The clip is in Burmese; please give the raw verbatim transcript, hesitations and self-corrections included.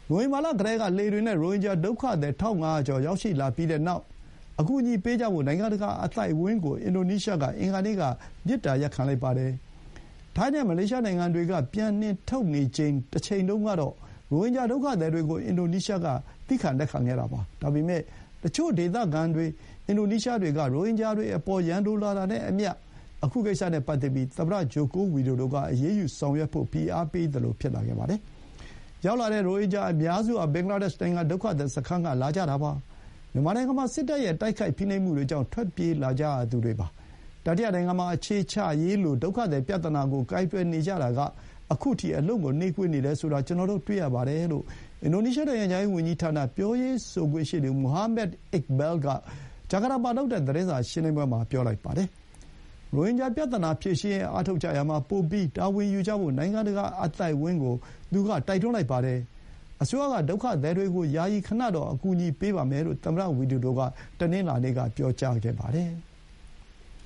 နိုဝင်ဘာလကတည်းကလှေတွေနဲ့ရိုဟင်ဂျာဒုက္ခသည်တစ်ထောင်ငါးရာကျော်ရောက်ရှိလာပြီးတဲ့နောက်အကူအညီပေးကြဖို့နိုင်ငံတကာအသိုက်အဝန်းကိုအင်ဒိုနီးရှားကအင်္ဂါနေ့ကမေတ္တာရပ်ခံလိုက်ပါတယ်။ထိုင်းနဲ့မလေးရှားနိုင်ငံတွေကပြန်နှင်ထုတ်နေချိန်တစ်ချိန်တုန်းကတော့ရိုဟင်ဂျာဒုက္ခသည်တွေကိုအင်ဒိုနီးရှားကသိခံလက်ခံခဲ့တာပါ။ဒါပေမဲ့တချို့ဒေသခံတွေအင်ဒိုနီးရှားတွေကရိုဟင်ဂျာတွေအပေါ်ရန်လိုလာတာနဲ့အမျှအခုကိစ္စနဲ့ပတ်သက်ပြီးသမ္မတဂျိုကိုဝီဒိုတို့ကအရေးယူဆောင်ရွက်ဖို့ဖိအားပေးသလိုဖြစ်လာခဲ့ပါတယ်။ရောက်လာတဲ့ရိုဟင်ဂျာအများစုဟာဘင်္ဂလားဒေ့ရှ်နိုင်ငံဒုက္ခသည်စခန်းကလာကြတာပါ။မြန်မာနိုင်ငံမှာစစ်တပ်ရဲ့တိုက်ခိုက်ဖိနှိပ်မှုတွေကြောင့်ထွက်ပြေးလာကြရသူတွေပါ။တတိယနိုင်ငံမှာအခြေချရေးလိုဒုက္ခသည်ပြဿနာကိုကိုင်တွယ်နေကြတာကအခုထိအလုံးကိုနှေးကွေးနေတယ်ဆိုတာကျွန်တော်တို့တွေ့ရပါတယ်လို့အင်ဒိုနီးရှားနိုင်ငံခြားရေးဝန်ကြီးဌာနပြောရေးဆိုခွင့်ရှိသူမူဟာမက်အစ်ဘဲလ်ကဂျာကာတာမှာလုပ်တဲ့သတင်းစာရှင်းလင်းပွဲမှာပြောလိုက်ပါတယ်။ရိုဟင်ဂျာပြဿနာဖြေရှင်းရေးအားထုတ်ကြရမှာပိုပြီးတာဝန်ယူကြဖို့နိုင်ငံတကာအသိုက်အဝန်းကိုသူကတိုက်တွန်းလိုက်ပါတယ်။အစိုးရကဒုက္ခသည်တွေကိုယာယီခဏတော့အကူအညီပေးပါမယ်လို့သမ္မတဝီဒိုဒိုကတနင်္လာနေ့ကပြောကြားခဲ့ပါတယ်။